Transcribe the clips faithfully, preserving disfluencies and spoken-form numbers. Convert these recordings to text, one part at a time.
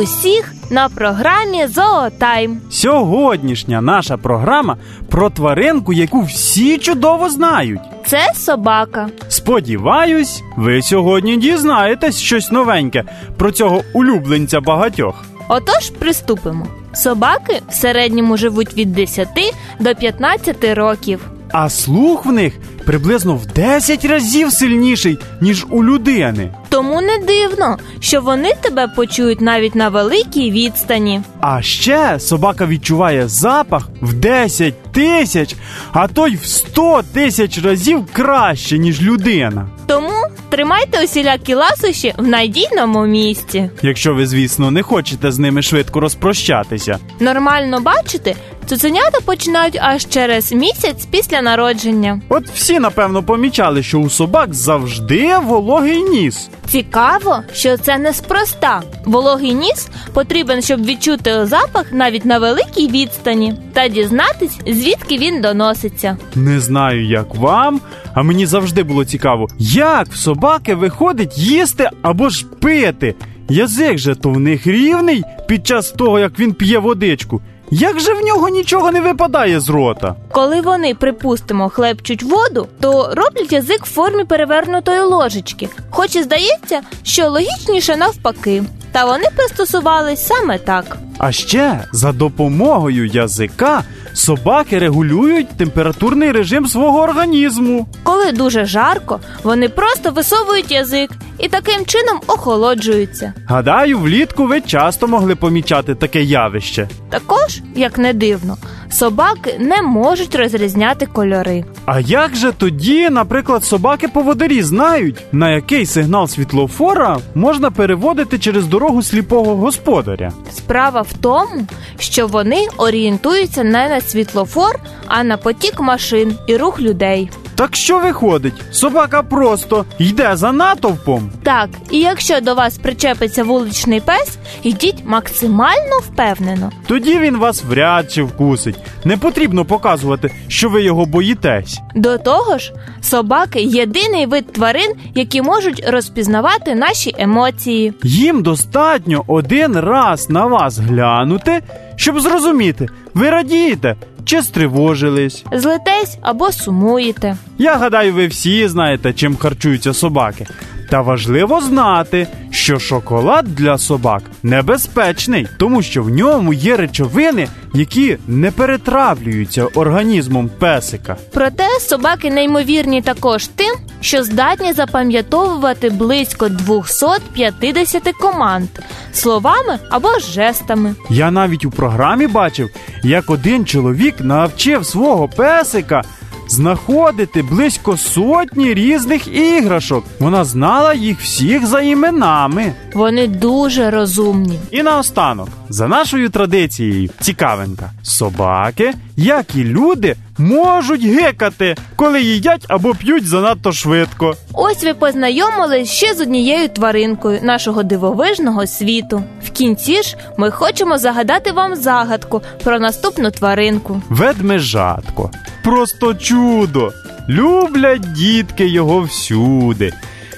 усіх на програмі «Зоотайм». Сьогоднішня наша програма про тваринку, яку всі чудово знають. Це собака. Сподіваюсь, ви сьогодні дізнаєтесь щось новеньке про цього улюбленця багатьох. Отож, приступимо. Собаки в середньому живуть від десяти до п'ятнадцяти років. А слух в них приблизно в десять разів сильніший, ніж у людини. Тому не дивно, що вони тебе почують навіть на великій відстані. А ще собака відчуває запах в десять тисяч, а то й в сто тисяч разів краще, ніж людина. Тому тримайте усілякі ласощі в надійному місці. Якщо ви, звісно, не хочете з ними швидко розпрощатися. Нормально бачити, цуценята починають аж через місяць після народження. От всі, напевно, помічали, що у собак завжди вологий ніс. Цікаво, що це неспроста. Вологий ніс потрібен, щоб відчути запах навіть на великій відстані та дізнатись, звідки він доноситься. Не знаю, як вам, а мені завжди було цікаво, як в собаки виходить їсти або ж пити. Язик же то в них рівний під час того, як він п'є водичку. Як же в нього нічого не випадає з рота? Коли вони, припустимо, хлебчуть воду, то роблять язик в формі перевернутої ложечки. Хоч і здається, що логічніше навпаки. Та вони пристосувались саме так. А ще за допомогою язика собаки регулюють температурний режим свого організму. Коли дуже жарко, вони просто висовують язик і таким чином охолоджуються. Гадаю, влітку ви часто могли помічати таке явище. Також, як не дивно, собаки не можуть розрізняти кольори. А як же тоді, наприклад, собаки-поводирі знають, на який сигнал світлофора можна переводити через дорогу сліпого господаря? Справа в тому, що вони орієнтуються не на світлофор, а на потік машин і рух людей. Так що виходить? Собака просто йде за натовпом? Так, і якщо до вас причепиться вуличний пес, йдіть максимально впевнено. Тоді він вас вряд чи вкусить. Не потрібно показувати, що ви його боїтесь. До того ж, собаки – єдиний вид тварин, які можуть розпізнавати наші емоції. Їм достатньо один раз на вас глянути, щоб зрозуміти, ви радієте чи стривожились. Злитесь або сумуєте. Я гадаю, ви всі знаєте, чим харчуються собаки. Та важливо знати, що шоколад для собак небезпечний, тому що в ньому є речовини, які не перетравлюються організмом песика. Проте собаки неймовірні також тим, що здатні запам'ятовувати близько двісті п'ятдесят команд словами або жестами. Я навіть у програмі бачив, як один чоловік навчив свого песика знаходити близько сотні різних іграшок. Вона знала їх всіх за іменами. Вони дуже розумні. І наостанок, за нашою традицією, цікавинка. Собаки, як і люди, можуть гикати, коли їдять або п'ють занадто швидко. Ось ви познайомились ще з однією тваринкою нашого дивовижного світу. В кінці ж ми хочемо загадати вам загадку про наступну тваринку. Ведмежатко. Просто чудо! Люблять дітки його всюди.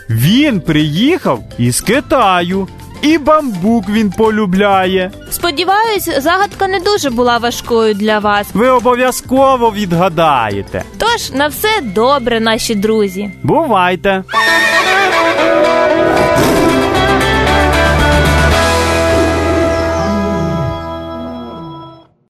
Він приїхав із Китаю. І бамбук він полюбляє. Сподіваюсь, загадка не дуже була важкою для вас. Ви обов'язково відгадаєте. Тож, на все добре, наші друзі. Бувайте!